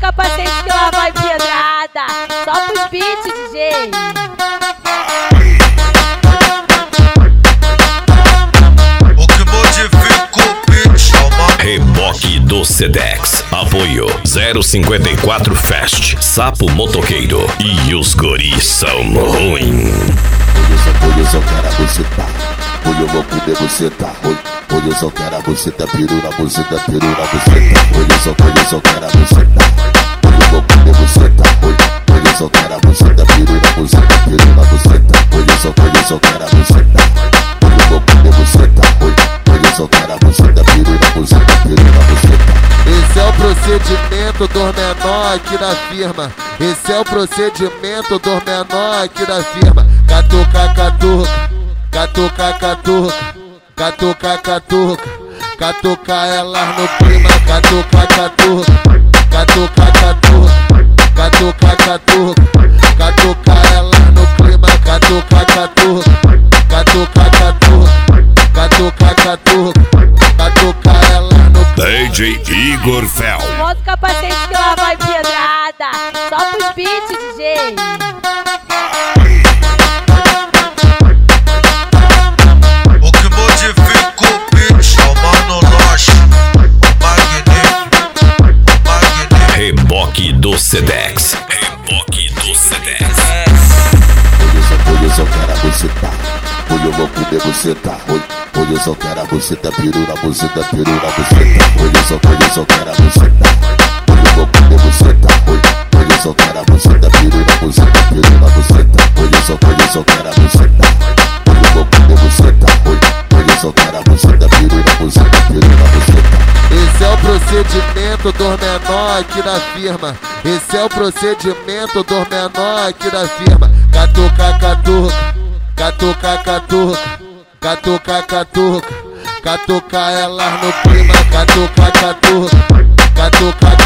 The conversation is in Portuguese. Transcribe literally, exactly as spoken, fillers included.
capacete que lá vai pedrada. Só pros beats, D J. O que modifica o beat chama Reboque do Sedex. Apoio zero cinquenta e quatro Fest, Sapo Motoqueiro e os guris são ruim. Hoje eu só quero você tá, hoje eu vou poder você tá. Hoje eu só quero você tá, piru na buceta, piru na buceta. Hoje eu só, hoje eu só quero você tá, hoje eu vou poder você tá. Hoje eu só quero você tá, piru na buceta, piru na buceta. Hoje eu só, hoje eu só quero você tá, hoje eu vou poder você tá. Hoje eu só quero você tá, piru na buceta, piru na buceta. Esse é o procedimento dos menor aqui da firma. Esse é o procedimento dos menor aqui da firma. Catuca, catuca, catuca, catuca, catuca, catuca, catuca ela no clima. Catuca, catuca, catuca, catuca, catuca, catuca, catuca ela no clima. Catuca, catuca, catuca, catuca, catuca, catuca, catuca ela no clima. D J Igor Fel. Monta o capacete que lá vai pedrada. Só pros beats, D J. o que modifica o beat chama no loche. O magnífico, o magnífico. Reboque do Sedex. Reboque do Sedex. Hoje eu só, hoje eu só quero você tá, hoje eu vou poder você tá. Hoje, hoje eu só quero você tá, piru na buceta, piru na buceta. Hoje eu só, hoje eu só quero você tá, hoje eu vou poder você tá. Hoje, hoje eu só quero você tá, piru na buceta, piru na buceta. Hoje eu só, hoje eu só quero você tá, hoje eu vou poder você tá. Hoje, hoje eu só quero você tá, piru na buceta, piru na buceta. Esse é o procedimento dos menor aqui da firma. Esse é o procedimento dos menor aqui da firma. Catuca, catuca, catuca, catuca, catuca, catuca, catuca ela no clima. Catuca, catuca, catuca,